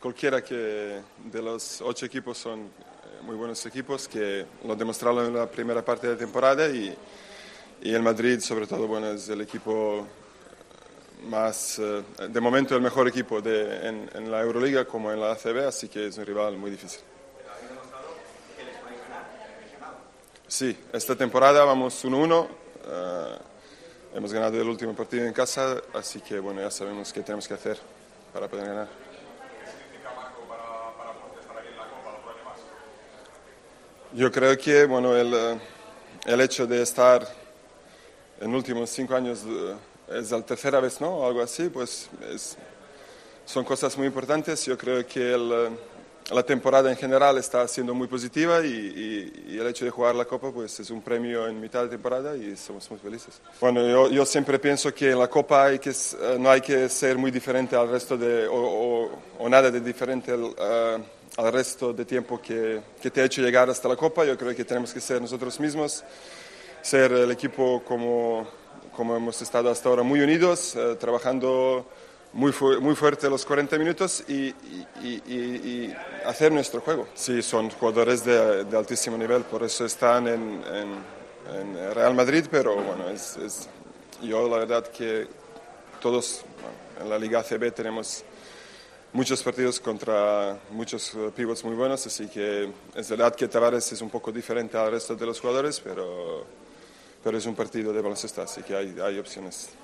cualquiera que de los 8 equipos son muy buenos equipos que lo demostraron en la primera parte de la temporada y el Madrid sobre todo bueno es el equipo más de momento el mejor equipo en la Euroliga como en la ACB, así que es un rival muy difícil. Sí, esta temporada vamos 1-1, hemos ganado el último partido en casa, así que bueno, ya sabemos qué tenemos que hacer para poder ganar. Yo creo que bueno, el hecho de estar en los últimos 5 años es la tercera vez, ¿no? O algo así, pues son cosas muy importantes. Yo creo que la temporada en general está siendo muy positiva y el hecho de jugar la Copa pues es un premio en mitad de temporada y somos muy felices. Bueno, yo siempre pienso que en la Copa no hay que ser muy diferente al resto o nada de diferente al resto de tiempo que te ha hecho llegar hasta la Copa. Yo creo que tenemos que ser nosotros mismos, ser el equipo como hemos estado hasta ahora, muy unidos, trabajando muy fuerte los 40 minutos y hacer nuestro juego. Sí, son jugadores de altísimo nivel, por eso están en Real Madrid, pero bueno, yo la verdad que todos en la Liga ACB tenemos muchos partidos contra muchos pivots muy buenos, así que es verdad que Tavares es un poco diferente al resto de los jugadores, pero es un partido de baloncesto, así que hay opciones.